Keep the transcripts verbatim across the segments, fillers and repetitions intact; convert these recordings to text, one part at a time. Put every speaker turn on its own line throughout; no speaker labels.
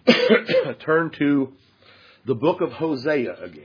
turn to the book of Hosea again.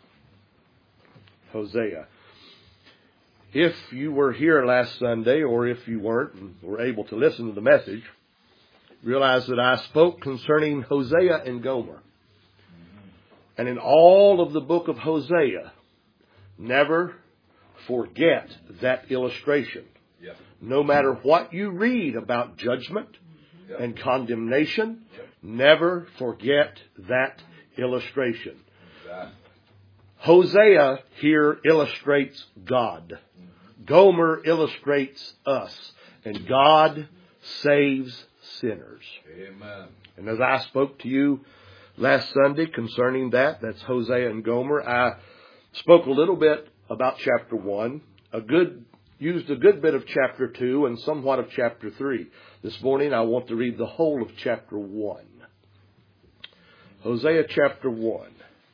Hosea. If you were here last Sunday, or if you weren't and were able to listen to the message, realize that I spoke concerning Hosea and Gomer. And in all of the book of Hosea, never forget that illustration.
Yep.
No matter what you read about judgment
Yep.
and condemnation,
Yep.
never forget that illustration.
Exactly.
Hosea here illustrates God. Gomer illustrates us. And God saves sinners.
Amen.
And as I spoke to you last Sunday concerning that, that's Hosea and Gomer, I spoke a little bit about chapter one, a good, used a good bit of chapter two and somewhat of chapter three. This morning I want to read the whole of chapter one. Hosea chapter one.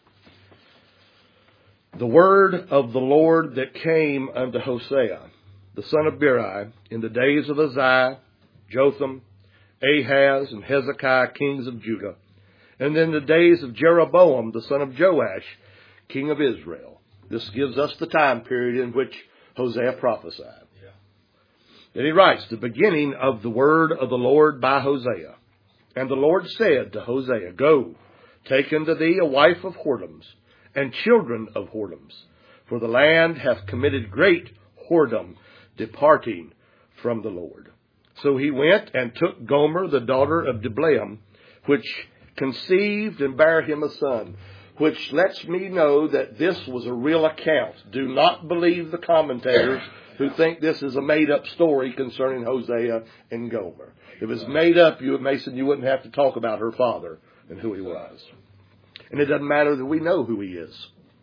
The word of the Lord that came unto Hosea, the son of Beeri, in the days of Uzziah, Jotham, Ahaz, and Hezekiah, kings of Judah, and in the days of Jeroboam, the son of Joash, king of Israel. This gives us the time period in which Hosea prophesied.
Yeah.
Then he writes, the beginning of the word of the Lord by Hosea. And the Lord said to Hosea, Go, take unto thee a wife of whoredoms, and children of whoredoms, for the land hath committed great whoredom, departing from the Lord. So he went and took Gomer, the daughter of Diblaim, which conceived and bare him a son, which lets me know that this was a real account. Do not believe the commentators who think this is a made-up story concerning Hosea and Gomer. If it was made up, you, Mason, you wouldn't have to talk about her father and who he was. And it doesn't matter that we know who he is.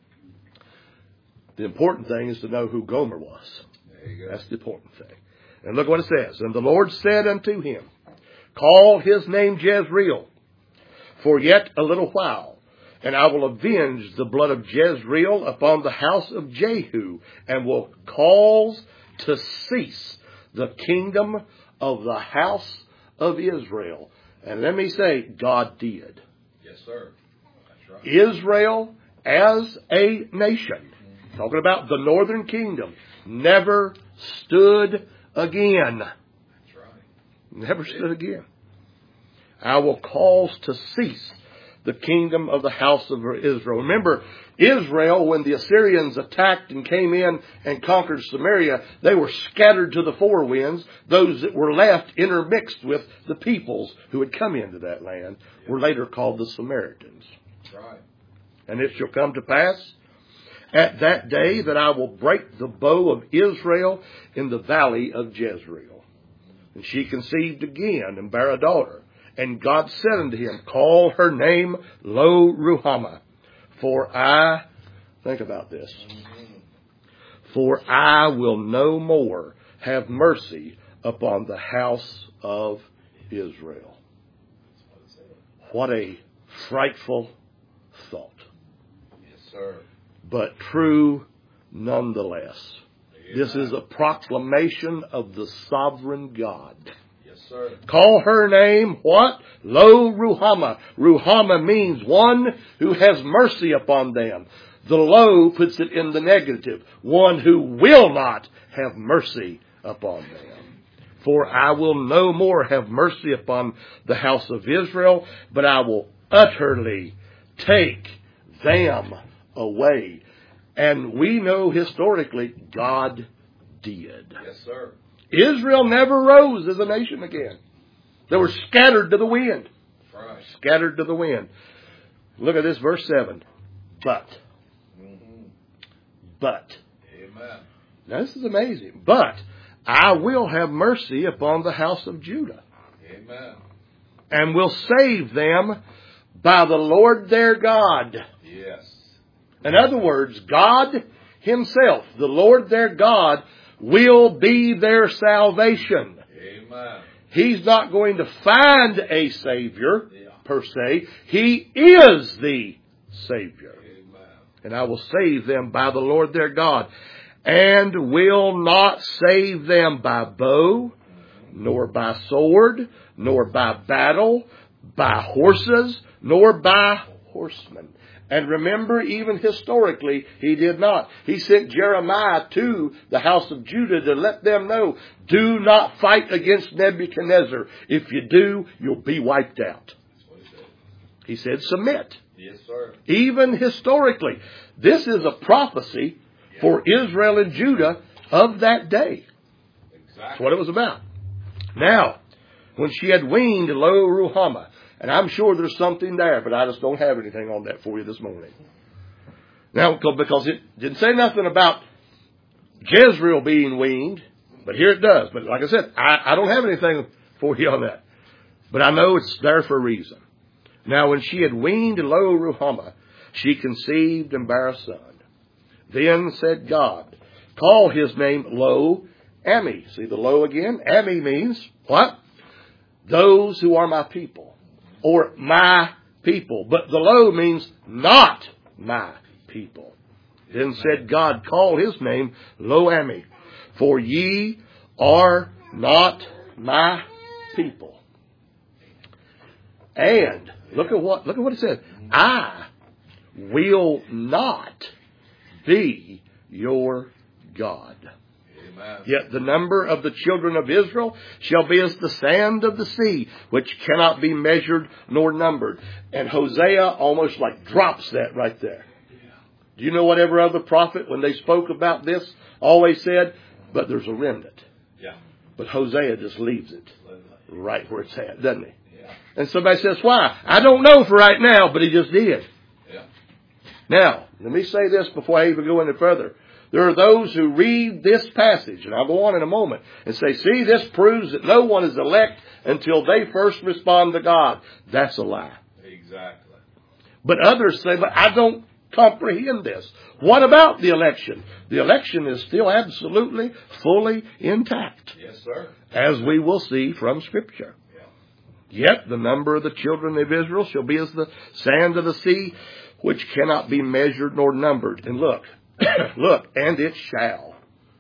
The important thing is to know who Gomer was.
There you go.
That's the important thing. And look what it says. And the Lord said unto him, Call his name Jezreel, for yet a little while, and I will avenge the blood of Jezreel upon the house of Jehu, and will cause to cease the kingdom of the house of Israel. And let me say, God did.
Yes, sir. That's right.
Israel as a nation, talking about the northern kingdom, never stood again.
That's right.
Never stood again. I will cause to cease the kingdom of the house of Israel. Remember, Israel, when the Assyrians attacked and came in and conquered Samaria, they were scattered to the four winds. Those that were left intermixed with the peoples who had come into that land were later called the Samaritans.
That's right.
And it shall come to pass at that day that I will break the bow of Israel in the valley of Jezreel. And she conceived again and bare a daughter. And God said unto him, Call her name Lo Ruhamah, for I, think about this, for I will no more have mercy upon the house of Israel. What a frightful thought.
Yes, sir.
But true nonetheless.
Amen.
This is a proclamation of the sovereign God.
Yes, sir.
Call her name what? Lo Ruhamah. Ruhamah means one who has mercy upon them. The lo puts it in the negative. One who will not have mercy upon them. For I will no more have mercy upon the house of Israel, but I will utterly take them away. And we know historically God did.
Yes, sir.
Israel never rose as a nation again. They were scattered to the wind.
Right.
Scattered to the wind. Look at this, verse seven. But.
Mm-hmm.
But.
Amen.
Now this is amazing. But I will have mercy upon the house of Judah.
Amen.
And will save them by the Lord their God.
Yes.
In other words, God himself, the Lord their God, will be their salvation.
Amen.
He's not going to find a Savior,
Yeah.
per se. He is the Savior.
Amen.
And I will save them by the Lord their God. And will not save them by bow, nor by sword, nor by battle, by horses, nor by horsemen. And remember, even historically, he did not. He sent Jeremiah to the house of Judah to let them know, do not fight against Nebuchadnezzar. If you do, you'll be wiped out.
That's what he said.
He said, submit.
Yes, sir.
Even historically. This is a prophecy
Yeah.
for Israel and Judah of that day.
Exactly.
That's what it was about. Now, when she had weaned, lo, Ruhamah. And I'm sure there's something there, but I just don't have anything on that for you this morning. Now, because it didn't say nothing about Jezreel being weaned, but here it does. But like I said, I, I don't have anything for you on that. But I know it's there for a reason. Now, when she had weaned, lo, Ruhamah, she conceived and bare a son. Then said God, call his name Lo Ami. See the Lo again? Ami means what? Those who are my people. Or my people. But the Lo means not my people. Then said God, call his name Lo Ami. For ye are not my people. And look at what look at what it says. I will not be your God.
Amen.
Yet the number of the children of Israel shall be as the sand of the sea, which cannot be measured nor numbered. And Hosea almost like drops that right there. Do you know what every other prophet, when they spoke about this, always said? But there's a remnant.
Yeah.
But Hosea just leaves it right where it's at, doesn't he?
Yeah.
And somebody says, why? I don't know for right now, but he just did.
Yeah.
Now, let me say this before I even go any further. There are those who read this passage, and I'll go on in a moment, and say, see, this proves that no one is elect until they first respond to God. That's a lie.
Exactly.
But others say, but I don't comprehend this. What about the election? The election is still absolutely, fully intact,
Yes, sir.
as we will see from Scripture.
Yeah.
Yet the number of the children of Israel shall be as the sand of the sea, which cannot be measured nor numbered. And look, look, and it shall.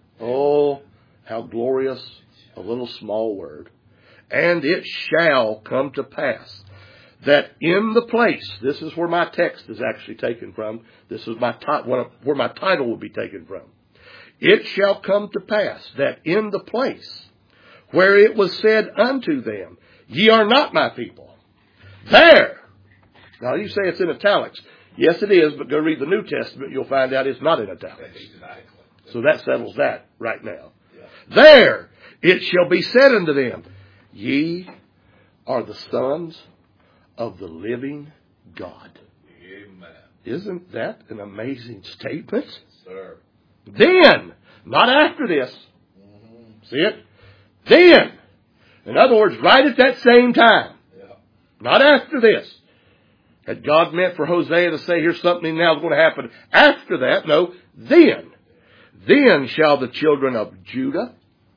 Oh, how glorious a little small word. And it shall come to pass that in the place, this is where my text is actually taken from. This is my ti- where my title will be taken from. It shall come to pass that in the place where it was said unto them, ye are not my people. There. Now you say it's in italics. Yes, it is, but go read the New Testament. You'll find out it's not in italics.
Exactly.
So that settles that right now.
Yeah.
There it shall be said unto them, ye are the sons of the living God.
Amen.
Isn't that an amazing statement?
Yes, sir.
Then, not after this.
Mm-hmm.
See it? Then. In other words, right at that same time.
Yeah.
Not after this. Had God meant for Hosea to say, here's something now that's going to happen after that? No, then. Then shall the children of Judah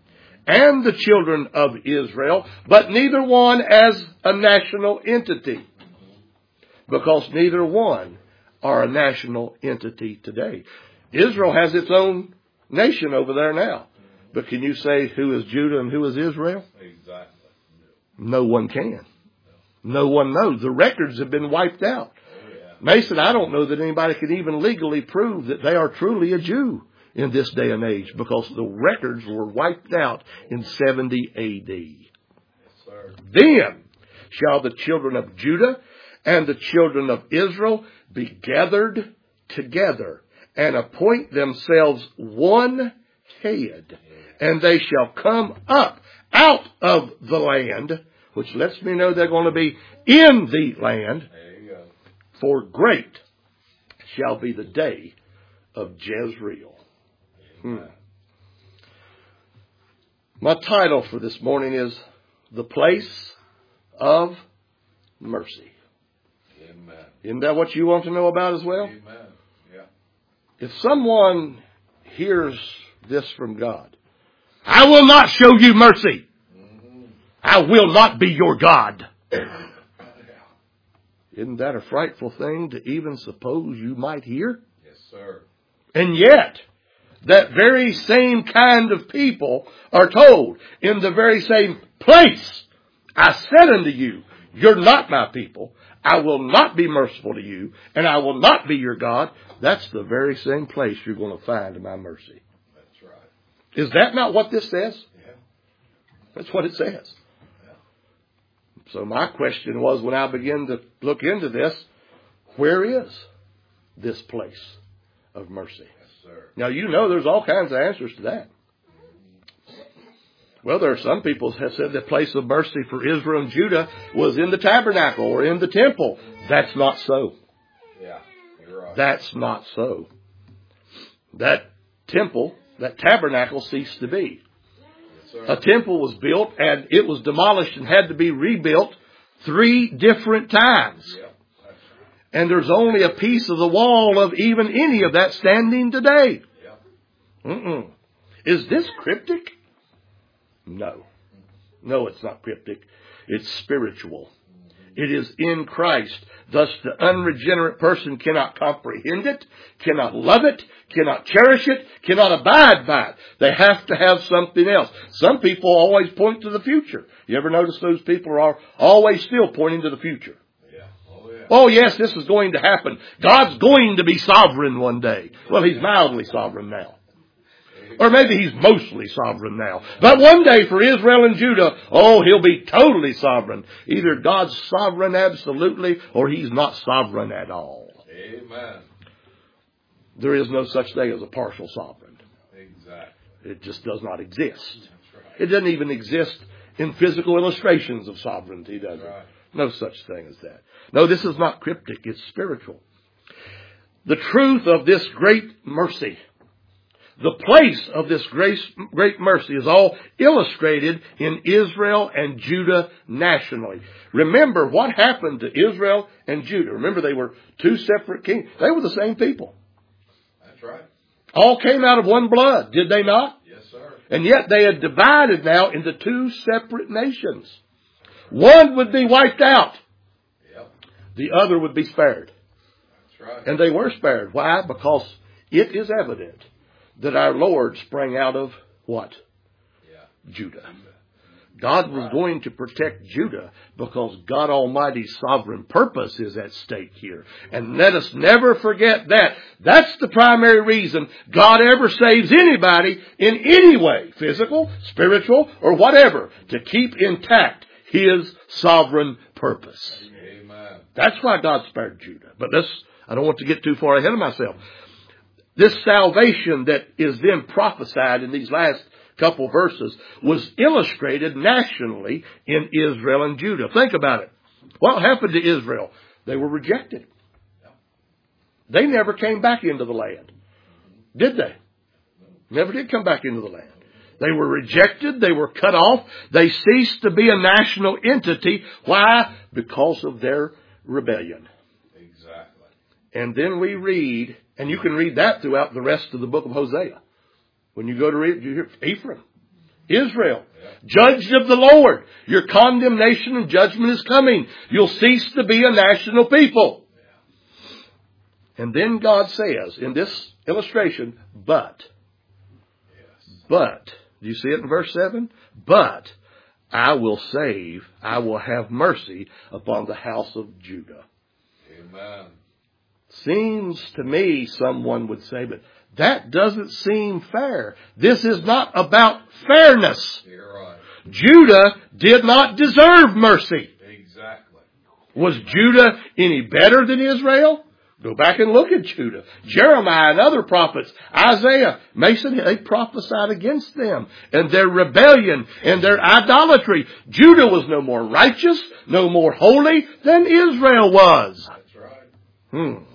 and the children of Israel, but neither one as a national entity. Because neither one are a national entity today. Israel has its own nation over there now. But can you say who is Judah and who is Israel?
Exactly.
No one can. No one knows. The records have been wiped out.
Oh, yeah.
Mason, I don't know that anybody can even legally prove that they are truly a Jew in this day and age, because the records were wiped out in seventy A D.
Yes, sir.
Then shall the children of Judah and the children of Israel be gathered together and appoint themselves one head, and they shall come up out of the land, which lets me know they're going to be in the land,
There you go.
for great shall be the day of Jezreel. Hmm. My title for this morning is The Place of Mercy.
Amen.
Isn't that what you want to know about as well?
Amen. Yeah.
If someone hears this from God, I will not show you mercy.
Mm-hmm.
I will not be your God. Isn't that a frightful thing to even suppose you might hear?
Yes, sir.
And yet, that very same kind of people are told in the very same place, I said unto you, You're not my people. I will not be merciful to you, and I will not be your God. That's the very same place you're going to find my mercy.
That's right.
Is that not what this says?
Yeah.
That's what it says. Yeah. So my question was, when I began to look into this, where is this place of mercy?
Yes, sir.
Now, you know there's all kinds of answers to that. Well, there are some people who have said the place of mercy for Israel and Judah was in the tabernacle or in the temple. That's not so.
Yeah, you're right.
That's not so. That temple, that tabernacle ceased to be.
Yes, sir.
A temple was built and it was demolished and had to be rebuilt three different times.
Yeah.
And there's only a piece of the wall of even any of that standing today.
Yeah.
Mm-mm. Is this cryptic? No. No, it's not cryptic. It's spiritual. It is in Christ. Thus the unregenerate person cannot comprehend it, cannot love it, cannot cherish it, cannot abide by it. They have to have something else. Some people always point to the future. You ever notice those people are always still pointing to the future?
Yeah. Oh, yeah.
Oh, yes, this is going to happen. God's going to be sovereign one day. Well, He's mildly sovereign now. Or maybe He's mostly sovereign now. But one day for Israel and Judah, oh, He'll be totally sovereign. Either God's sovereign absolutely or He's not sovereign at all.
Amen.
There is no such thing as a partial sovereign.
Exactly.
It just does not exist.
That's right.
It doesn't even exist in physical illustrations of sovereignty, does it?
Right.
No such thing as that. No, this is not cryptic. It's spiritual. The truth of this great mercy, the place of this grace, great mercy is all illustrated in Israel and Judah nationally. Remember what happened to Israel and Judah. Remember, they were two separate kings. They were the same people.
That's right.
All came out of one blood, did they not?
Yes, sir.
And yet they had divided now into two separate nations. One would be wiped out.
Yep.
The other would be spared.
That's right.
And they were spared. Why? Because it is evident that our Lord sprang out of what?
Yeah.
Judah. God was going to protect Judah because God Almighty's sovereign purpose is at stake here. And let us never forget that. That's the primary reason God ever saves anybody in any way, physical, spiritual, or whatever, to keep intact His sovereign purpose.
Amen.
That's why God spared Judah. But this, I don't want to get too far ahead of myself. This salvation that is then prophesied in these last couple verses was illustrated nationally in Israel and Judah. Think about it. What happened to Israel? They were rejected. They never came back into the land. Did they? Never did come back into the land. They were rejected. They were cut off. They ceased to be a national entity. Why? Because of their rebellion.
Exactly.
And then we read, and you can read that throughout the rest of the book of Hosea. When you go to read, you hear Ephraim, Israel,
Yeah.
judged of the Lord. Your condemnation and judgment is coming. You'll cease to be a national people.
Yeah.
And then God says in this illustration, but,
Yes.
but, do you see it in verse seven? But I will save, I will have mercy upon the house of Judah.
Amen.
Seems to me, someone would say, but that doesn't seem fair. This is not about fairness.
You're right.
Judah did not deserve mercy.
Exactly.
Was Judah any better than Israel? Go back and look at Judah. Jeremiah and other prophets, Isaiah, Mason, they prophesied against them and their rebellion and their idolatry. Judah was no more righteous, no more holy than Israel was.
That's right.
Hmm.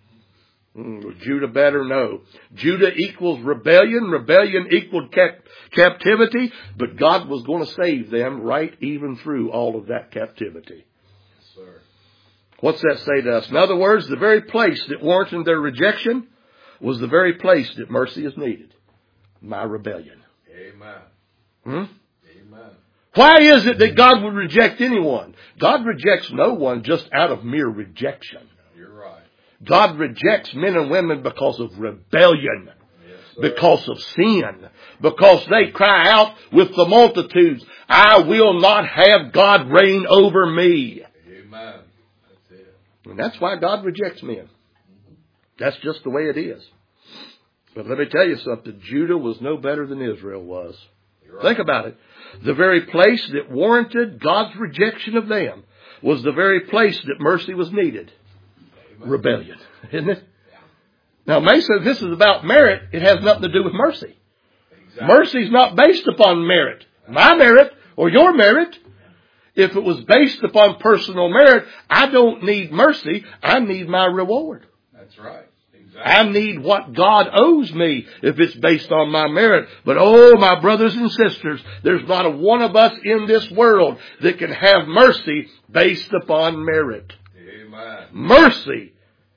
Was Judah better? No. Judah equals rebellion. Rebellion equaled cap- captivity. But God was going to save them right even through all of that captivity.
Yes, sir.
What's that say to us? In other words, the very place that warranted their rejection was the very place that mercy is needed. My rebellion.
Amen.
Hmm?
Amen.
Why is it that God would reject anyone? God rejects no one just out of mere rejection.
You're right.
God rejects men and women because of rebellion,
Yes, sir.
because of sin, because they cry out with the multitudes, I will not have God reign over me.
That's it.
And that's why God rejects men. That's just the way it is. But let me tell you something. Judah was no better than Israel was.
You're right.
Think about it. The very place that warranted God's rejection of them was the very place that mercy was needed.
Amen.
Rebellion. Isn't it? Now, Mason, this is about merit. It has nothing to do with mercy.
Exactly.
Mercy is not based upon merit. My merit or your merit. If it was based upon personal merit, I don't need mercy. I need my reward.
That's right. Exactly.
I need what God owes me if it's based on my merit. But oh, my brothers and sisters, there's not a one of us in this world that can have mercy based upon merit.
Amen.
Mercy,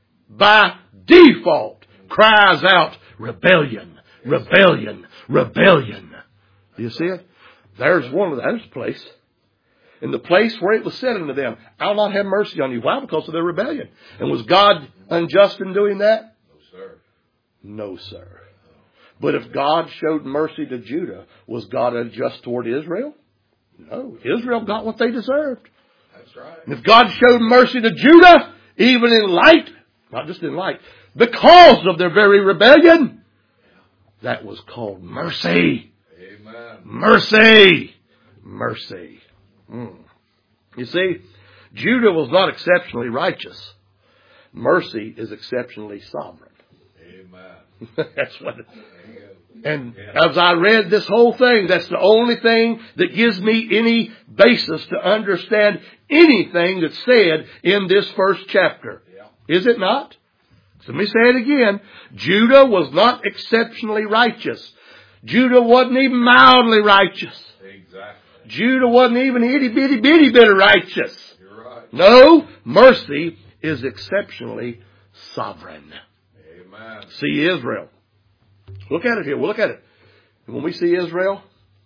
by default, cries out rebellion, rebellion, rebellion. Do you see it? There's one of those place. In the place where it was said unto them, I'll not have mercy on you. Why? Because of their rebellion. And was God unjust in doing that?
No, sir.
No, sir. But if God showed mercy to Judah, was God unjust toward Israel? No. Israel got what they deserved.
That's right.
And if God showed mercy to Judah, even in light, not just in light, because of their very rebellion, that was called mercy.
Amen.
Mercy. Mercy. Mm. You see, Judah was not exceptionally righteous. Mercy is exceptionally sovereign.
Amen.
That's what it,
There you go.
and
Yeah.
as I read this whole thing, that's the only thing that gives me any basis to understand anything that's said in this first chapter.
Yeah.
Is it not? So let me say it again. Judah was not exceptionally righteous. Judah wasn't even mildly righteous.
Exactly.
Judah wasn't even itty bitty bitty bit of righteous.
You're right.
No, mercy is exceptionally sovereign.
Amen.
See Israel. Look at it here. We'll look at it. And when we see Israel,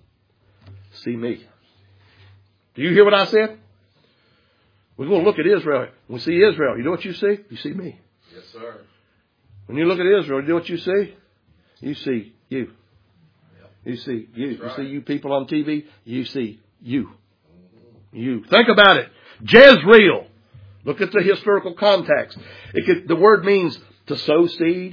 see me. Do you hear what I said? We're going to look at Israel. When we see Israel, you know what you see? You see me.
Yes, sir.
When you look at Israel, you know what you see? You see you.
Yep.
You see you.
That's
You
right.
see you people on T V. You see you. You. Think about it. Jezreel. Look at the historical context. It could, the word means to sow seed,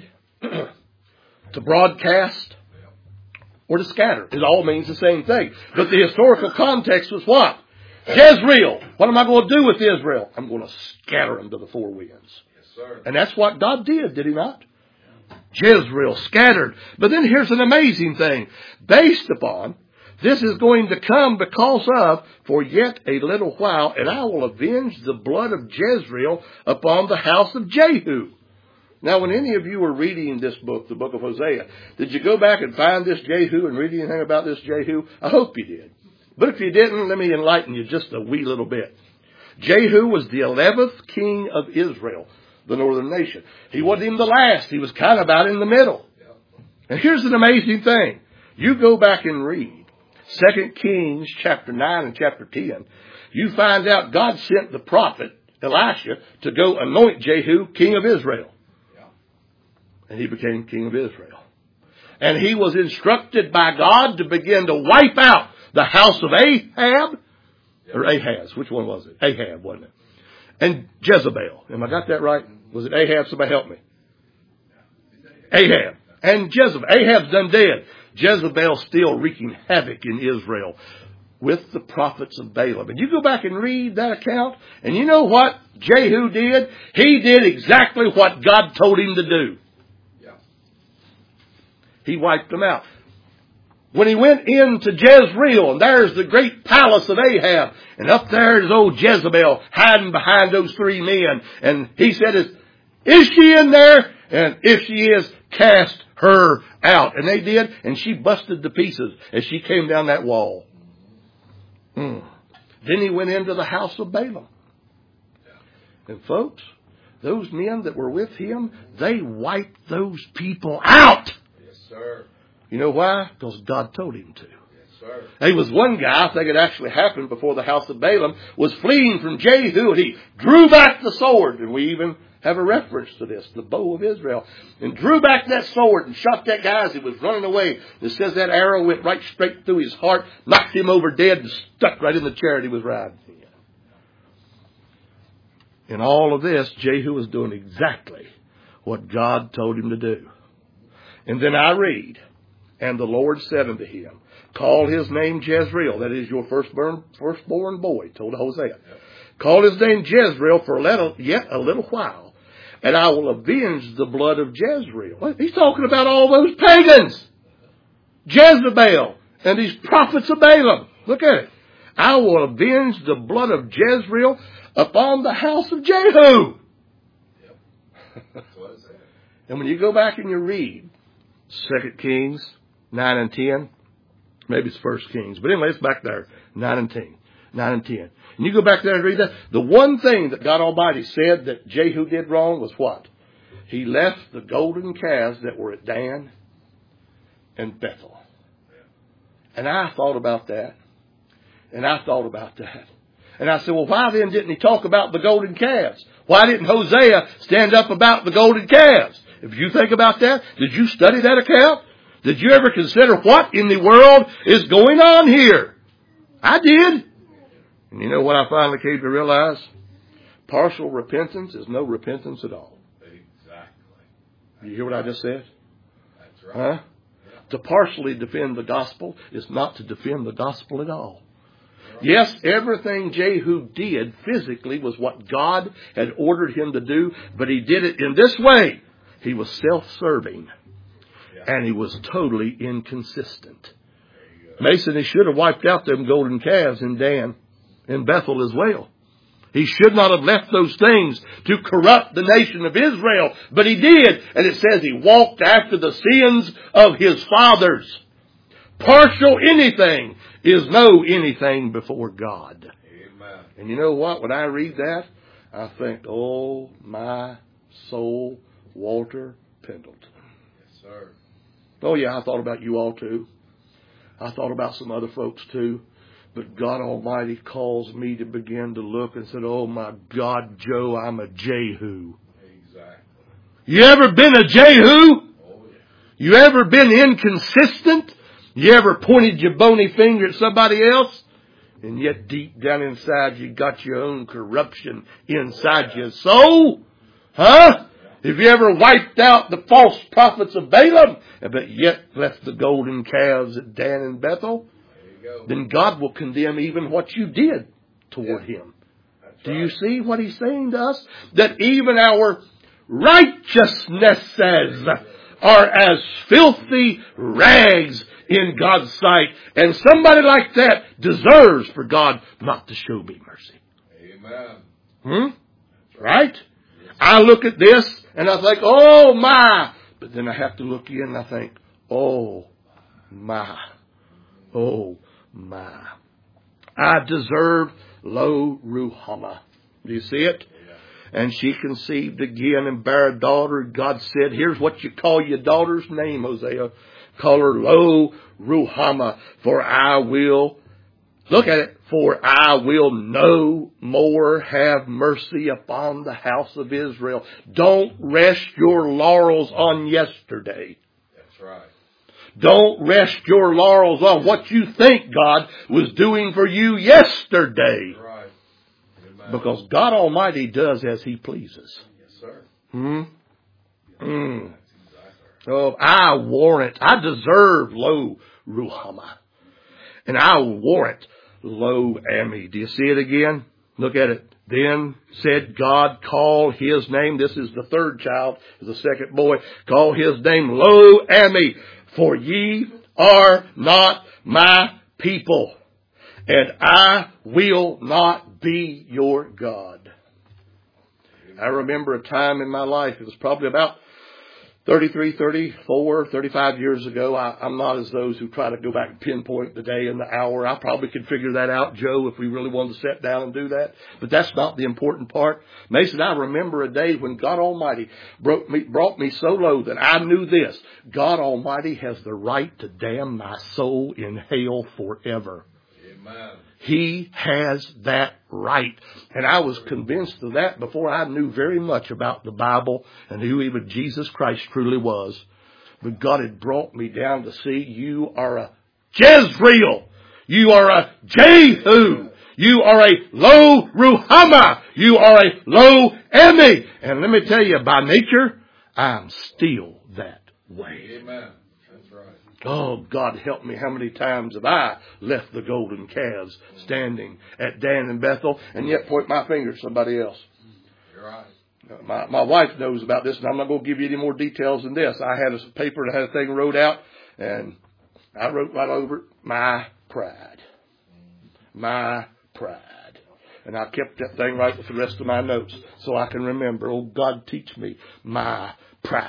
to broadcast,
Yep.
or to scatter. It all means the same thing. But the historical context was what? Jezreel. What am I going to do with Israel? I'm going to scatter them to the four winds.
Yes, sir.
And that's what God did, did he not? Jezreel scattered. But then here's an amazing thing. Based upon, this is going to come because of, for yet a little while, and I will avenge the blood of Jezreel upon the house of Jehu. Now, when any of you were reading this book, the book of Hosea, did you go back and find this Jehu and read anything about this Jehu? I hope you did. But if you didn't, let me enlighten you just a wee little bit. Jehu was the eleventh king of Israel, the northern nation. He wasn't even the last. He was kind of out in the middle.
Yep.
And here's an amazing thing. You go back and read Second Kings chapter nine and chapter ten. You find out God sent the prophet Elisha to go anoint Jehu king of Israel.
Yep.
And he became king of Israel. And he was instructed by God to begin to wipe out the house of Ahab.
Yep.
Or Ahaz. Which one was it? Ahab, wasn't it? And Jezebel. Am I got that right? Was it Ahab? Somebody help me. Ahab. And Jezebel. Ahab's done dead. Jezebel still wreaking havoc in Israel with the prophets of Balaam. And you go back and read that account, and you know what Jehu did? He did exactly what God told him to do.
Yeah.
He wiped them out. When he went into Jezreel, and there's the great palace of Ahab, and up there is old Jezebel hiding behind those three men. And he said, is, is she in there? And if she is, cast her out. And they did, and she busted to pieces as she came down that wall. Hmm. Then he went into the house of Balaam. And folks, those men that were with him, they wiped those people out.
Yes, sir.
You know why? Because God told him to.
Yes, sir.
There was one guy, I think it actually happened before the house of Balaam, was fleeing from Jehu, and he drew back the sword. And we even have a reference to this, the bow of Israel. And drew back that sword and shot that guy as he was running away. It says that arrow went right straight through his heart, knocked him over dead, and stuck right in the chariot he was riding in. In all of this, Jehu was doing exactly what God told him to do. And then I read, and the Lord said unto him, call his name Jezreel, that is your firstborn, firstborn boy, told Hosea. Call his name Jezreel for a little, yet a little while, and I will avenge the blood of Jezreel. He's talking about all those pagans. Jezebel and these prophets of Balaam. Look at it. I will avenge the blood of Jezreel upon the house of Jehu.
Yep. That's what it said.
And when you go back and you read Second Kings nine and ten, maybe it's First Kings, but anyway, it's back there, nine and ten. nine and ten. And you go back there and read that. The one thing that God Almighty said that Jehu did wrong was what? He left the golden calves that were at Dan and Bethel. And I thought about that. And I thought about that. And I said, well, why then didn't he talk about the golden calves? Why didn't Hosea stand up about the golden calves? If you think about that, did you study that account? Did you ever consider what in the world is going on here? I did. And you know what I finally came to realize? Partial repentance is no repentance at all.
Exactly.
You hear what I just said?
That's right.
Huh? To partially defend the gospel is not to defend the gospel at all. Yes, everything Jehu did physically was what God had ordered him to do, but he did it in this way. He was self-serving, and he was totally inconsistent. Mason, he should have wiped out them golden calves in Dan, in Bethel as well. He should not have left those things to corrupt the nation of Israel, but he did, and it says he walked after the sins of his fathers. Partial anything is no anything before God.
Amen.
And you know what? When I read that, I think, oh, my soul, Walter Pendleton.
Yes, sir.
Oh, yeah, I thought about you all too. I thought about some other folks too. But God Almighty calls me to begin to look and said, oh, my God, Joe, I'm a Jehu.
Exactly.
You ever been a Jehu?
Oh, yeah.
You ever been inconsistent? You ever pointed your bony finger at somebody else? And yet deep down inside you got your own corruption inside your soul? Huh? Have you ever wiped out the false prophets of Balaam, but yet left the golden calves at Dan and Bethel?
There you go.
Then God will condemn even what you did toward
Yeah.
him.
That's
Do
right.
you see what he's saying to us? That even our righteousnesses are as filthy rags in God's sight. And somebody like that deserves for God not to show me mercy.
Amen.
Hmm? Right? I look at this and I think, oh my. But then I have to look in and I think, oh my. Oh my. I deserve lo ruhama. Do you see it? And she conceived again and bare a daughter. God said, here's what you call your daughter's name, Hosea. Call her Lo Ruhama, for I will, look at it, for I will no more have mercy upon the house of Israel. Don't rest your laurels on yesterday.
That's right.
Don't rest your laurels on what you think God was doing for you yesterday.
That's right. Amen.
Because God Almighty does as He pleases.
Yes, sir.
Hmm? Hmm.
That's exactly.
Oh, I warrant, I deserve lo ruhama. And I warrant lo ami. Do you see it again? Look at it. Then said God, call his name. This is the third child, the second boy. Call his name Lo Ami, for ye are not my people, and I will not be your God. I remember a time in my life, it was probably about thirty-three, thirty-four, thirty-five years ago. I, I'm not as those who try to go back and pinpoint the day and the hour. I probably could figure that out, Joe, if we really wanted to sit down and do that. But that's not the important part. Mason, I remember a day when God Almighty broke me, brought me so low that I knew this. God Almighty has the right to damn my soul in hell forever.
Amen.
He has that right. And I was convinced of that before I knew very much about the Bible and who even Jesus Christ truly was. But God had brought me down to see you are a Jezreel. You are a Jehu. You are a lo ruhama. You are a lo ami. And let me tell you, by nature, I'm still that way.
Amen. That's right.
Oh, God help me. How many times have I left the golden calves standing at Dan and Bethel and yet point my finger at somebody else?
You're right.
My, my wife knows about this, and I'm not going to give you any more details than this. I had a paper that had a thing wrote out, and I wrote right over it, my pride. My pride. And I kept that thing right with the rest of my notes so I can remember. Oh, God, teach me my pride.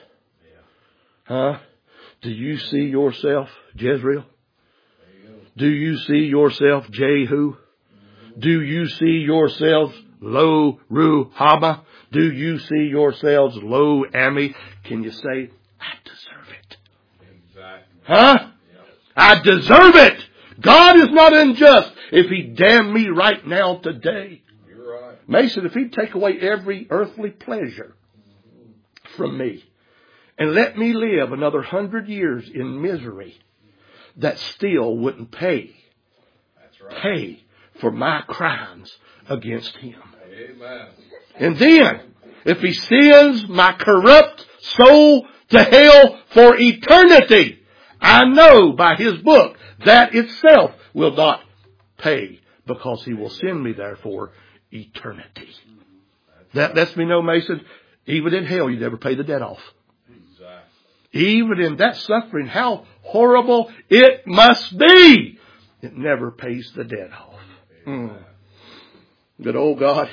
Huh? Do you see yourself, Jezreel? Do you see yourself, Jehu? Do you see yourselves, Lo Ruhama? Do you see yourselves, Lo Ami? Can you say, I deserve it?
Exactly.
Huh?
Yep.
I deserve it. God is not unjust if He damn me right now today.
You're right.
Mason, if He'd take away every earthly pleasure from me and let me live another hundred years in misery, that still wouldn't pay,
That's right.
pay for my crimes against Him.
Amen.
And then, if He sends my corrupt soul to hell for eternity, I know by His book that itself will not pay, because He will send me there for eternity. That lets me know, Mason, even in hell you never pay the debt off.
Exactly.
Even in that suffering, how horrible it must be, it never pays the debt off. Mm. But oh God,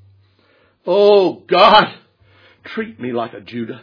oh God, treat me like a Judah.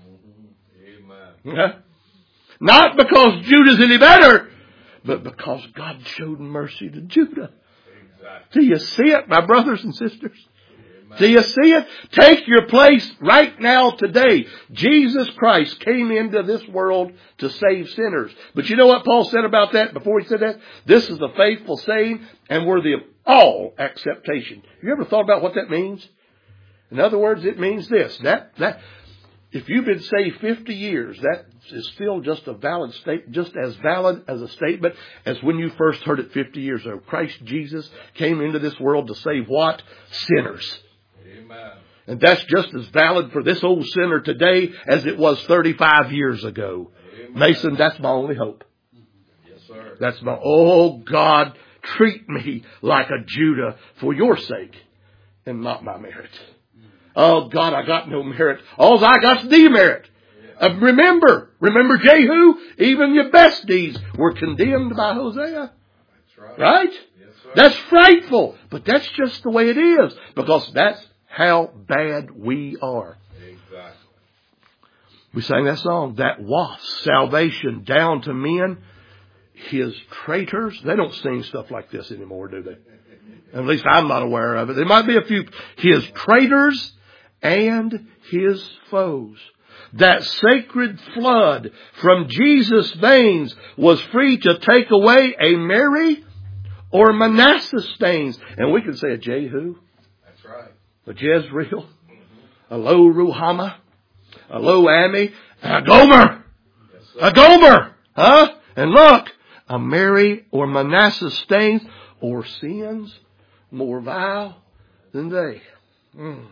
Amen.
Huh? Not because Judah's any better, but because God showed mercy to Judah.
Exactly.
Do you see it, my brothers and sisters?
Amen.
Do you see it? Take your place right now today. Jesus Christ came into this world to save sinners. But you know what Paul said about that before he said that? This is a faithful saying and worthy of all acceptation. Have you ever thought about what that means? In other words, it means this. That, that, if you've been saved fifty years, that is still just a valid state, just as valid as a statement as when you first heard it fifty years ago. Christ Jesus came into this world to save what? Sinners.
Amen.
And that's just as valid for this old sinner today as it was thirty-five years ago.
Amen.
Mason, that's my only hope.
Yes, sir.
That's my, oh God, treat me like a Judah for your sake and not my merit. Oh God, I got no merit. All I got's demerit.
Yeah.
Uh, remember, remember Jehu? Even your best deeds were condemned by Hosea.
That's right.
Right?
Yes, sir.
That's frightful. But that's just the way it is. Because that's how bad we are.
Exactly.
We sang that song, that wafts salvation down to men. His traitors, they don't sing stuff like this anymore, do they? At least I'm not aware of it. There might be a few. His traitors and His foes. That sacred flood from Jesus' veins was free to take away a Mary or Manasseh stains. And we can say a Jehu,
That's right.
a Jezreel, a Lo Ruhama, a Lo Ami, and a Gomer.
Yes, sir.
A Gomer. Huh? And look, a Mary or Manasseh stains or sins more vile than they. Mm.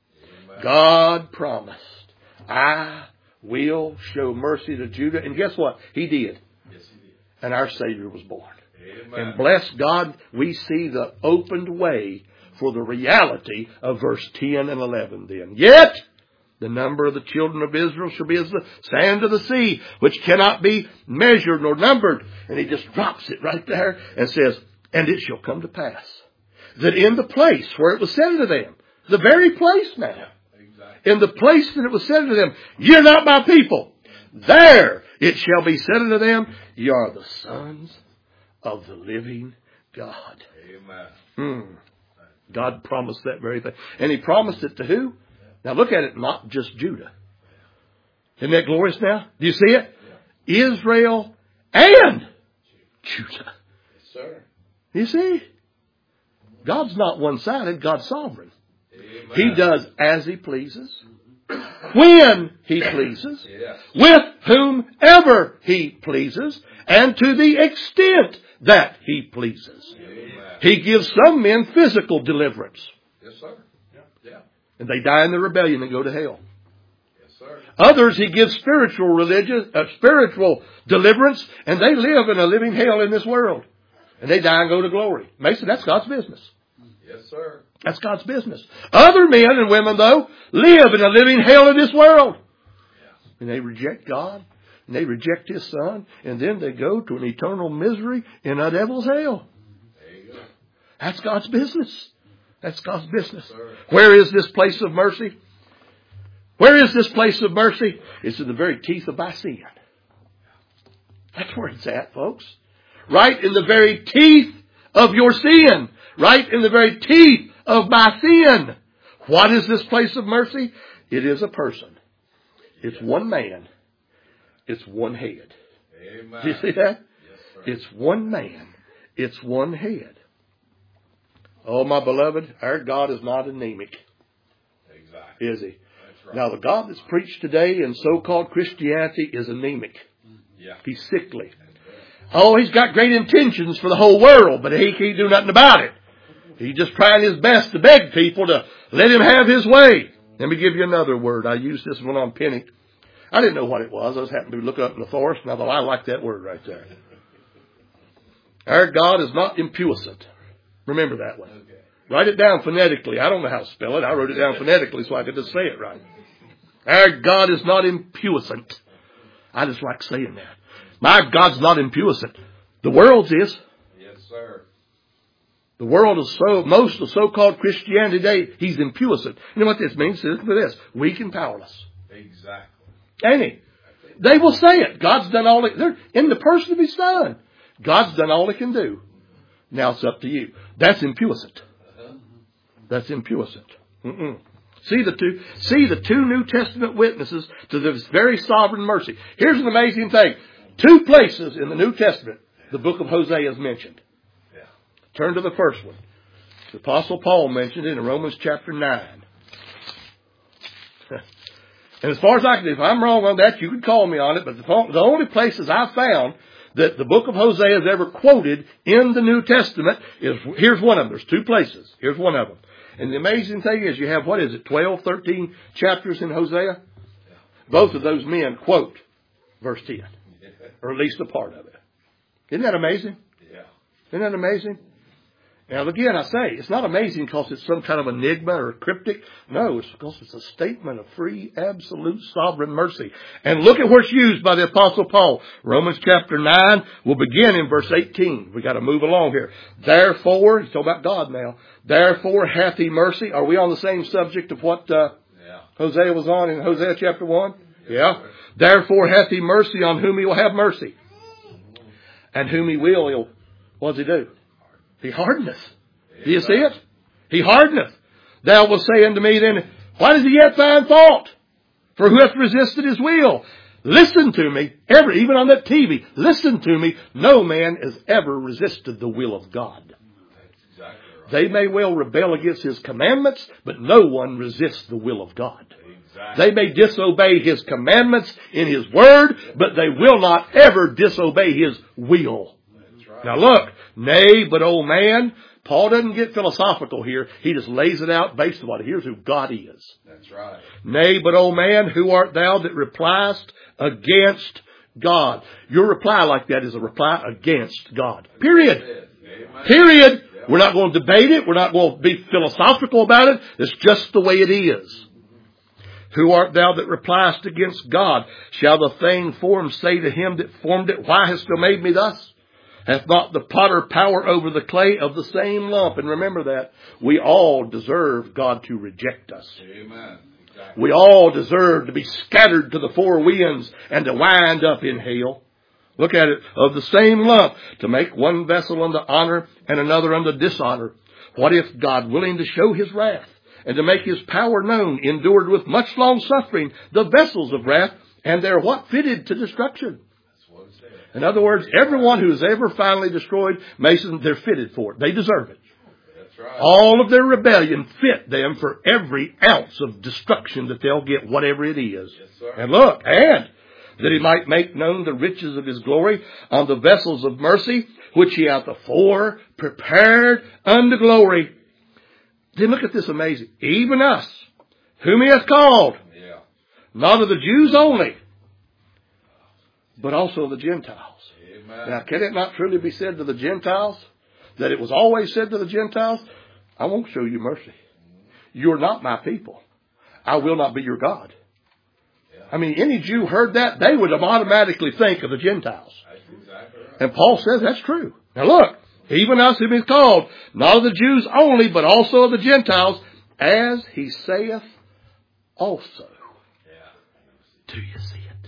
God promised, I will show mercy to Judah. And guess what? He did.
Yes, He did.
And our Savior was born.
Amen.
And bless God, we see the opened way for the reality of verse ten and eleven then. Yet, the number of the children of Israel shall be as the sand of the sea, which cannot be measured nor numbered. And he just drops it right there and says, and it shall come to pass that in the place where it was said to them, the very place now,
Exactly.
in the place that it was said to them, you're not my people. There it shall be said unto them, ye are the sons of the living God.
Amen.
Hmm. God promised that very thing. And He promised it to who? Now look at it, not just Judah. Isn't that glorious now? Do you see it? Yeah. Israel and Judah.
Yes, sir.
You see? God's not one-sided. God's sovereign.
Amen.
He does as He pleases, when He pleases,
Yes.
with whomever He pleases, and to the extent that He pleases.
Amen.
He gives some men physical deliverance.
Yes, sir. Yeah. Yeah.
And they die in the rebellion and go to hell.
Yes, sir.
Others He gives spiritual religious, uh, spiritual deliverance, and they live in a living hell in this world. And they die and go to glory. Mason, that's God's business.
Yes, sir.
That's God's business. Other men and women, though, live in a living hell in this world. And they reject God. And they reject His Son. And then they go to an eternal misery in a devil's hell.
There you go.
That's God's business. That's God's business.
Sir.
Where is this place of mercy? Where is this place of mercy? It's in the very teeth of thy sin. That's where it's at, folks. Right in the very teeth of your sin. Right in the very teeth of my sin. What is this place of mercy? It is a person. It's one man. It's one head.
Amen.
Do you see that?
Yes, sir.
It's one man. It's one head. Oh, my beloved, our God is not anemic,
Exactly.
is He?
That's right.
Now, the God that's preached today in so-called Christianity is anemic.
Yeah.
He's sickly. Oh, he's got great intentions for the whole world, but he can't do nothing about it. He's just trying his best to beg people to let him have his way. Let me give you another word. I used this one on Penny. I didn't know what it was. I was happened to look up in the forest, and I thought, I like that word right there. Our God is not impuissant. Remember that one.
Okay.
Write it down phonetically. I don't know how to spell it. I wrote it down phonetically so I could just say it right. Our God is not impuissant. I just like saying that. My God's not impuissant. The world's is.
Yes, sir.
The world is so, most of so-called Christianity today, he's impuissant. You know what this means? Listen to this. Weak and powerless.
Exactly.
Ain't he? They will say it. God's done all it, they're in the person of His Son. God's done all He can do. Now it's up to you. That's impuissant. That's impuissant. Mm-mm. See the two, see the two New Testament witnesses to this very sovereign mercy. Here's an amazing thing. Two places in the New Testament, the book of Hosea is mentioned.
Yeah.
Turn to the first one. The Apostle Paul mentioned it in Romans chapter nine. And as far as I can, if I'm wrong on that, you can call me on it. But the, the only places I found that the book of Hosea is ever quoted in the New Testament is, here's one of them. There's two places. Here's one of them. And the amazing thing is you have, what is it, twelve, thirteen chapters in Hosea? Both of those men quote verse ten. Or at least a part of it. Isn't that amazing?
Yeah.
Isn't that amazing? Now again, I say, it's not amazing because it's some kind of enigma or cryptic. No, it's because it's a statement of free, absolute, sovereign mercy. And look at where it's used by the Apostle Paul. Romans chapter nine, we'll begin in verse eighteen. We got to move along here. Therefore, he's talking about God now. Therefore hath He mercy. Are we on the same subject of what uh,
Yeah.
Hosea was on in Hosea chapter one?
Yes,
Yeah.
sir.
Therefore hath He mercy on whom He will have mercy. And whom He will, He'll, what does He do? He hardeneth. Do you see it? He hardeneth. Thou wilt say unto me then, why does He yet find fault? For who hath resisted His will? Listen to me. Ever, even on that T V, listen to me. No man has ever resisted the will of God.
That's exactly right.
They may well rebel against His commandments, but no one resists the will of God.
Exactly.
They may disobey His commandments in His word, but they will not ever disobey His will.
That's right.
Now look, nay, but old man, Paul doesn't get philosophical here. He just lays it out based on what. Here's who God is.
That's right.
Nay, but old man, who art thou that repliest against God? Your reply like that is a reply against God. Period.
Amen.
Period. We're not going to debate it. We're not going to be philosophical about it. It's just the way it is. Who art thou that repliest against God? Shall the thing formed say to him that formed it, why hast thou made me thus? Hath not the potter power over the clay of the same lump? And remember that. We all deserve God to reject us.
Amen. Exactly.
We all deserve to be scattered to the four winds and to wind up in hell. Look at it. Of the same lump, to make one vessel unto honor and another unto dishonor. What if God, willing to show His wrath and to make His power known, endured with much long suffering the vessels of wrath, and they're what? Fitted to destruction. In other words, everyone who is ever finally destroyed, Mason, they're fitted for it. They deserve it.
That's right.
All of their rebellion fit them for every ounce of destruction that they'll get, whatever it is.
Yes, sir.
And look, and that He might make known the riches of His glory on the vessels of mercy, which he hath afore prepared unto glory. Then look at this amazing. Even us, whom he hath called,
Yeah.
not of the Jews only, but also of the Gentiles.
Amen.
Now, can it not truly be said to the Gentiles that it was always said to the Gentiles, I won't show you mercy. You're not my people. I will not be your God.
Yeah.
I mean, any Jew heard that, they would have automatically think of the Gentiles.
That's exactly right.
And Paul says that's true. Now look, even us whom he is called, not of the Jews only, but also of the Gentiles, as he saith also.
Yeah.
Do you see it?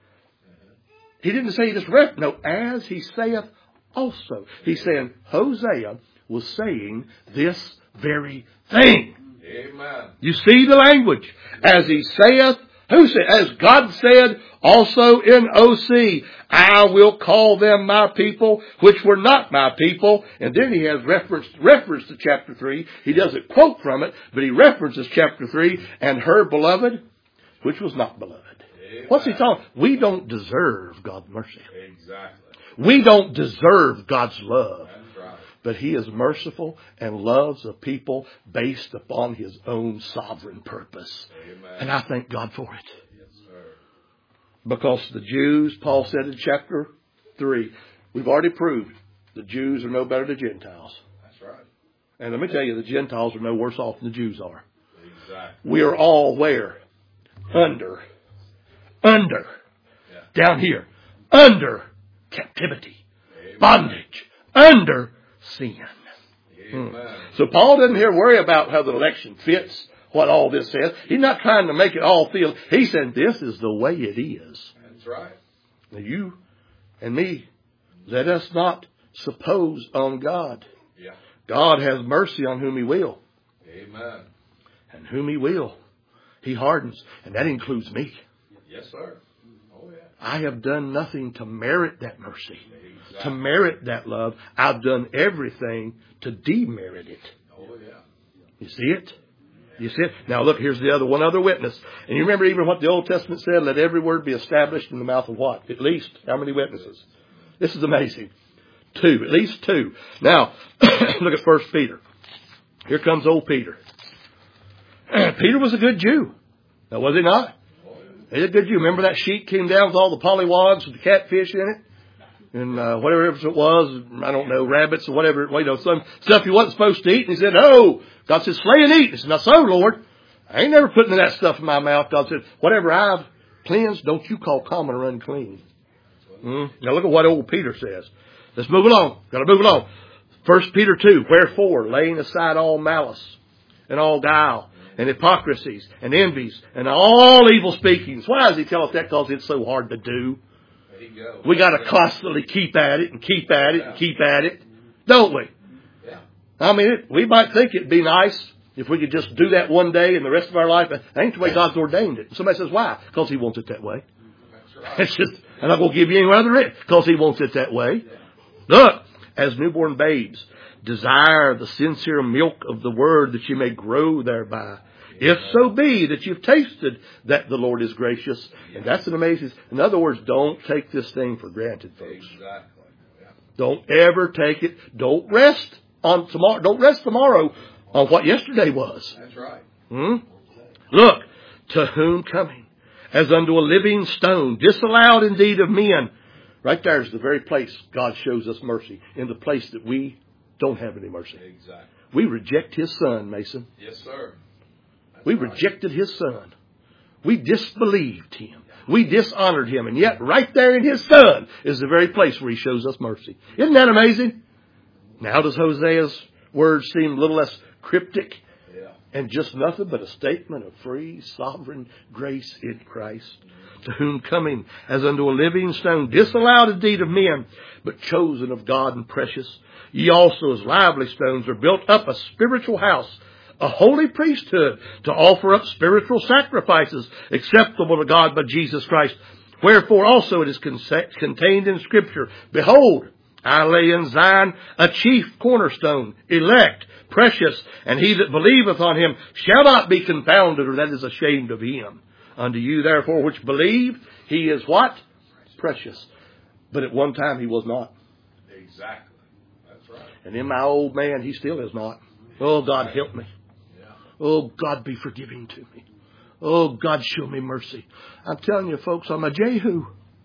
He didn't say just ref. No, as he saith also. He's saying Hosea was saying this very thing.
Amen.
You see the language. As he saith, who said? As God said also in O C, I will call them my people, which were not my people. And then he has reference, reference to chapter three. He doesn't quote from it, but he references chapter three, and her beloved, which was not beloved.
Amen.
What's he talking? We don't deserve God's mercy.
Exactly.
We don't deserve God's love.
That's right.
But he is merciful and loves a people based upon his own sovereign purpose.
Amen.
And I thank God for it.
Yes, sir.
Because the Jews, Paul said in chapter three, we've already proved the Jews are no better than Gentiles.
That's right.
And let me tell you, the Gentiles are no worse off than the Jews are.
Exactly.
We are all where? Under. Under.
Yeah.
Down here. Under captivity.
Amen.
Bondage. Under sin.
Amen.
So Paul doesn't here worry about how the election fits what all this says. He's not trying to make it all feel. He said this is the way it is.
That's right.
Now you and me, let us not suppose on God.
Yeah.
God has mercy on whom he will.
Amen.
And whom he will, he hardens. And that includes me.
Yes, sir. Oh, yeah.
I have done nothing to merit that mercy,
Exactly.
to merit that love. I've done everything to demerit it.
Oh, yeah.
You see it? You see it? Now look, here's the other, one other witness. And you remember even what the Old Testament said, let every word be established in the mouth of what? At least, how many witnesses? This is amazing. Two, at least two. Now, look at First Peter. Here comes old Peter. Peter was a good Jew. Now, was he not? He's a good Jew. Remember that sheet came down with all the pollywogs with the catfish in it? And uh, whatever it was, I don't know, rabbits or whatever, you know, some stuff he wasn't supposed to eat. And he said, no. God said, slay and eat. He said, now so, Lord, I ain't never putting that stuff in my mouth. God said, whatever I've cleansed, don't you call common or unclean. Mm. Now look at what old Peter says. Let's move along. Got to move along. First Peter two, wherefore, laying aside all malice and all guile and hypocrisies and envies and all evil speakings. Why does he tell us that? Because it's so hard to do.
There you go.
We got to constantly keep at it and keep at it and keep at it, don't we?
Yeah.
I mean, it, we might think it'd be nice if we could just do that one day and the rest of our life. But that ain't the way God's ordained it. Somebody says, why? Because he wants it that way.
That's right.
It's just, I'm not going to give you any other reason. Because he wants it that way. Look, as newborn babes, desire the sincere milk of the word that you may grow thereby. If so be that you've tasted that the Lord is gracious. And that's an amazing. In other words, don't take this thing for granted, folks.
Exactly. Yeah.
Don't ever take it. Don't rest on tomorrow. Don't rest tomorrow on what yesterday was.
That's right.
Hmm? Look, to whom coming as unto a living stone, disallowed indeed of men. Right there is the very place God shows us mercy, in the place that we don't have any mercy.
Exactly.
We reject his son, Mason.
Yes, sir. That's
We
right.
rejected his son. We disbelieved him. We dishonored him. And yet right there in his son is the very place where he shows us mercy. Isn't that amazing? Now does Hosea's words seem a little less cryptic
Yeah.
and just nothing but a statement of free, sovereign grace in Christ? To whom coming as unto a living stone, disallowed indeed of men, but chosen of God and precious. Ye also as lively stones are built up a spiritual house, a holy priesthood, to offer up spiritual sacrifices acceptable to God by Jesus Christ. Wherefore also it is contained in Scripture, behold, I lay in Zion a chief cornerstone, elect, precious, and he that believeth on him shall not be confounded, or that is ashamed of him. Unto you therefore which believe, he is what? Precious. But at one time he was not.
Exactly. That's right.
And in my old man, he still is not. Oh, God, help me.
Yeah.
Oh, God, be forgiving to me. Oh, God, show me mercy. I'm telling you, folks, I'm a Jehu.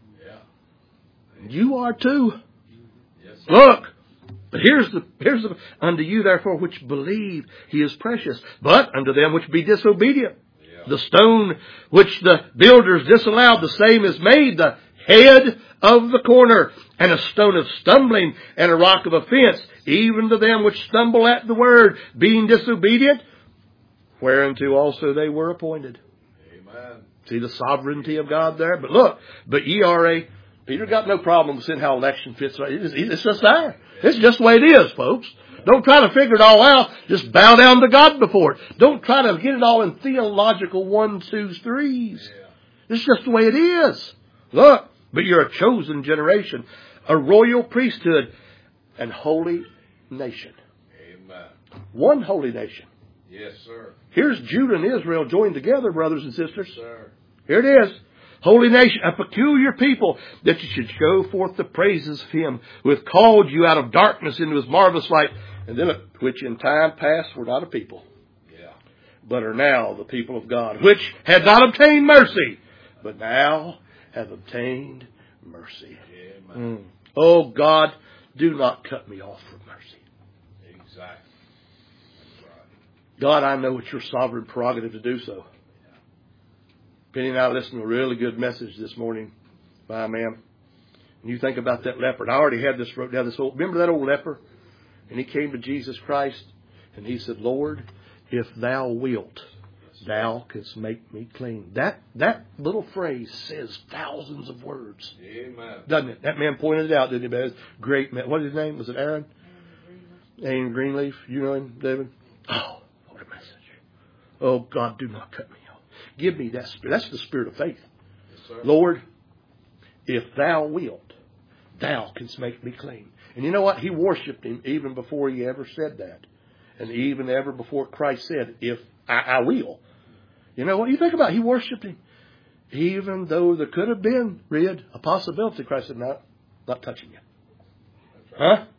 Yeah.
You are too.
Yes, sir.
Look. But here's the, here's the, unto you therefore which believe, he is precious. But unto them which be disobedient,
Yeah.
the stone which the builders disallowed, the same is made the head of the corner, and a stone of stumbling, and a rock of offense, even to them which stumble at the word, being disobedient, whereunto also they were appointed.
Amen.
See the sovereignty of God there? But look, but ye are a, Peter got no problem with seeing how election fits. It's just there. It's just the way it is, folks. Don't try to figure it all out. Just bow down to God before it. Don't try to get it all in theological one, twos, threes.
Yeah.
It's just the way it is. Look, but you're a chosen generation, a royal priesthood, and holy nation.
Amen.
One holy nation.
Yes, sir.
Here's Judah and Israel joined together, brothers and sisters.
Sir.
Here it is. Holy nation, a peculiar people, that you should show forth the praises of him who hath called you out of darkness into his marvelous light, and then which in time past were not a people,
Yeah.
but are now the people of God, which had not obtained mercy, but now have obtained mercy.
Amen.
Mm. Oh God, do not cut me off from mercy.
Exactly. That's right.
God, I know it's your sovereign prerogative to do so. Penny and I listened to a really good message this morning by a man. And you think about that leper. And I already had this wrote down. This old, remember that old leper? And he came to Jesus Christ and he said, Lord, if thou wilt, thou canst make me clean. That that little phrase says thousands of words.
Amen.
Doesn't it? That man pointed it out, didn't he? But it's great man. What is his name? Was it Aaron? Aaron Greenleaf. You know him, David? Oh, what a message. Oh, God, do not cut me off. Give me that spirit. That's the spirit of faith.
Yes, sir.
Lord, if thou wilt, thou canst make me clean. And you know what? He worshipped him even before he ever said that. And even ever before Christ said, if I, I will. You know what? You think about it. He worshipped him. Even though there could have been, read, a possibility. Christ said, no, not touching you.
Right.
Huh?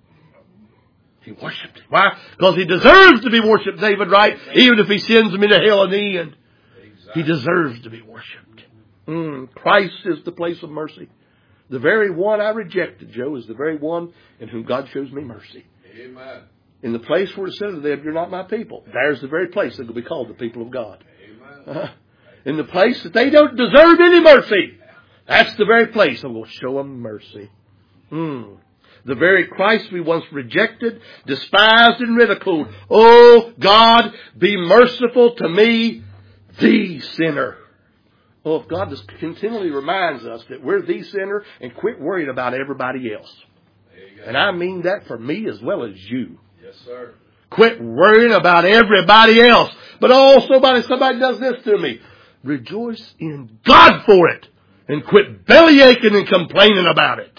He worshipped him. Why? Because he deserves to be worshipped, David, right? Even if he sends him into hell in the end.
Exactly.
He deserves to be worshipped. Mm, Christ is the place of mercy. The very one I rejected, Joe, is the very one in whom God shows me mercy.
Amen.
In the place where it says to them, you're not my people. There's the very place that will be called the people of God.
Amen.
Uh, in the place that they don't deserve any mercy. That's the very place I'm going to show them mercy. Mm. The very Christ we once rejected, despised, and ridiculed. Oh, God, be merciful to me, the sinner. Oh, if God just continually reminds us that we're the sinner and quit worrying about everybody else.
There you go.
And I mean that for me as well as you.
Yes, sir.
Quit worrying about everybody else. But oh, somebody, somebody does this to me. Rejoice in God for it. And quit belly aching and complaining about it.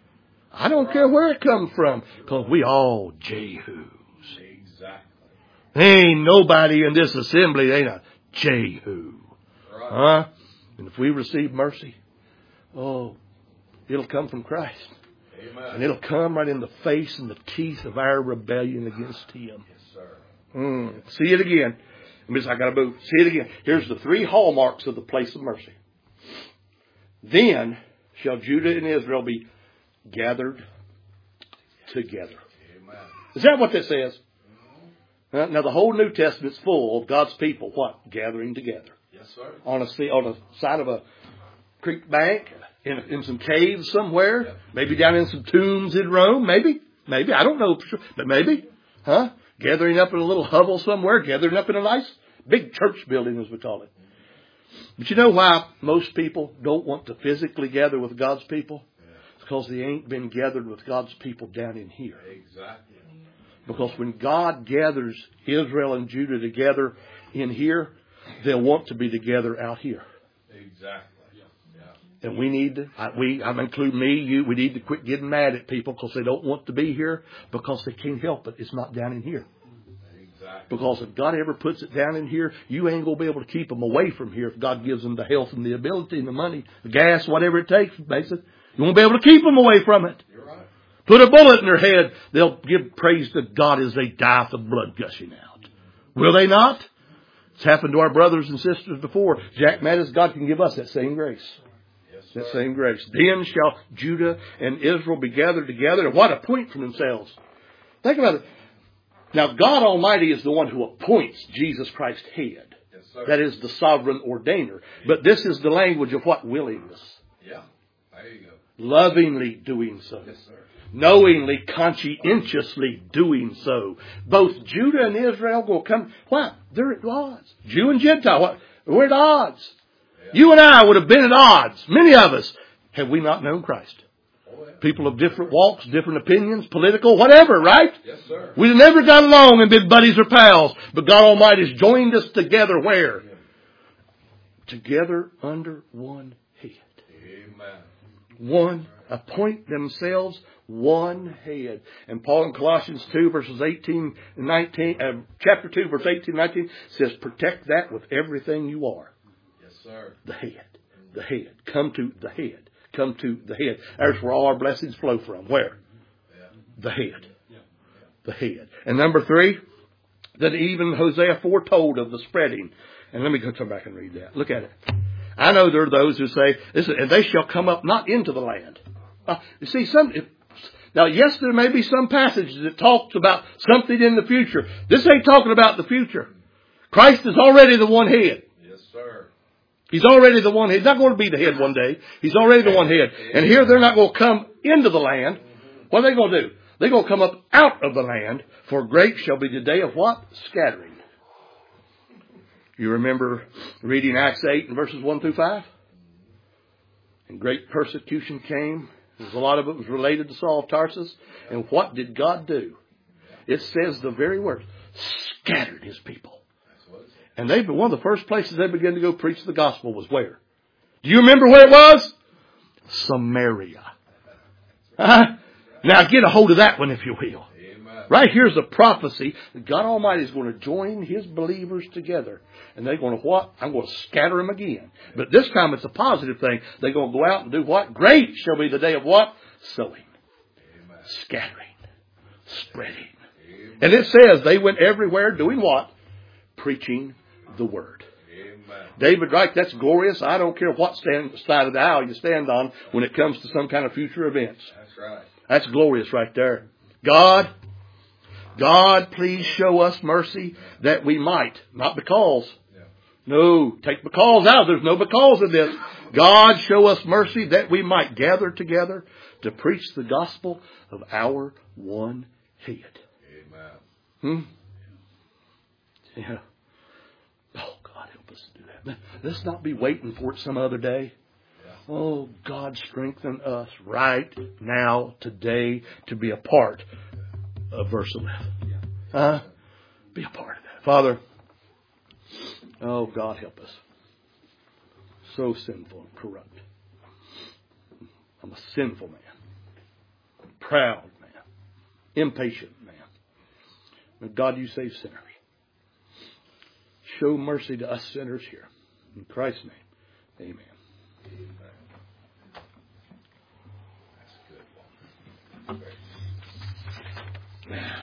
I don't care where it comes from. Because we all Jehus.
Exactly.
Ain't nobody in this assembly ain't a Jehu.
Right.
Huh? And if we receive mercy, oh, it'll come from Christ.
Amen.
And it'll come right in the face and the teeth of our rebellion against Him.
Yes, sir.
Mm. See it again. Miss, I got to move. See it again. Here's the three hallmarks of the place of mercy. Then shall Judah and Israel be gathered together.
Amen.
Is that what that says? Uh, now the whole New Testament's full of God's people. What? Gathering together.
Yes, sir.
On a sea, on a side of a creek bank, in, in some caves somewhere,
Yep.
maybe down in some tombs in Rome, maybe, maybe, I don't know for sure, but maybe, huh? Gathering up in a little hovel somewhere, gathering up in a nice big church building, as we call it. But you know why most people don't want to physically gather with God's people?
Yeah.
It's because they ain't been gathered with God's people down in here.
Exactly.
Because when God gathers Israel and Judah together in here, they'll want to be together out here.
Exactly. Yeah.
And we need to, I, we, I'm including me, you, we need to quit getting mad at people because they don't want to be here because they can't help it. It's not down in here.
Exactly.
Because if God ever puts it down in here, you ain't going to be able to keep them away from here if God gives them the health and the ability and the money, the gas, whatever it takes, basically. You won't be able to keep them away from it.
You're right.
Put a bullet in their head. They'll give praise to God as they die with the blood gushing out. Will they not? It's happened to our brothers and sisters before. Jack Mattis, God can give us that same grace.
Yes,
That
sir.
same grace. Then shall Judah and Israel be gathered together. And what a point for themselves. Think about it. Now, God Almighty is the one who appoints Jesus Christ head.
Yes, sir.
That is the sovereign ordainer. But this is the language of what? Willingness.
Yeah. There you go.
Lovingly doing so.
Yes, sir.
Knowingly, conscientiously doing so. Both Judah and Israel will come. What? They're at odds. Jew and Gentile. What? We're at odds.
Yeah.
You and I would have been at odds. Many of us. Have we not known Christ?
Oh, yeah.
People of different walks, different opinions, political, whatever, right?
Yes, sir.
We've never got along and been buddies or pals. But God Almighty has joined us together where?
Yeah.
Together under one head.
Amen.
One. Appoint themselves one head. And Paul in Colossians two verses eighteen and nineteen, uh, chapter two verse eighteen and nineteen says, protect that with everything you are.
Yes, sir.
The head. The head. Come to the head. Come to the head. There's where all our blessings flow from. Where?
Yeah.
The head.
Yeah.
The head. And number three, that even Hosea foretold of the spreading. And let me go come back and read that. Look at it. I know there are those who say, listen, and they shall come up not into the land. Uh, you see, some, if, now yes, there may be some passages that talks about something in the future. This ain't talking about the future. Christ is already the one head.
Yes, sir.
He's already the one head. He's not going to be the head one day. He's already the one head. And here they're not going to come into the land. What are they going to do? They're going to come up out of the land, for great shall be the day of what? Scattering. You remember reading Acts eight and verses one through five? And great persecution came. There's a lot of it was related to Saul of Tarsus. And what did God do? It says the very words, scattered his people.
That's what it says.
And they, one of the first places they began to go preach the gospel was where? Do you remember where it was? Samaria. Huh? Now get a hold of that one if you will.
Amen.
Right here's a prophecy that God Almighty is going to join His believers together. And they're going to what? I'm going to scatter them again. But this time it's a positive thing. They're going to go out and do what? Great shall be the day of what? Sowing.
Amen.
Scattering. Spreading.
Amen.
And it says they went everywhere doing what? Preaching the Word.
Amen.
David Wright, that's glorious. I don't care what stand, side of the aisle you stand on when it comes to some kind of future events.
That's right.
That's glorious right there. God, God, please show us mercy that we might. Not because.
Yeah.
No, take because out. There's no because of this. God, show us mercy that we might gather together to preach the gospel of our one head.
Amen.
Hmm? Yeah. Oh, God, help us to do that. Let's not be waiting for it some other day. Oh, God, strengthen us right now, today, to be a part of verse eleven. Huh? Be a part of that. Father, oh, God, help us. So sinful and corrupt. I'm a sinful man. Proud man. Impatient man. But God, you save sinners. Show mercy to us sinners here. In Christ's name, amen.
That's a good one.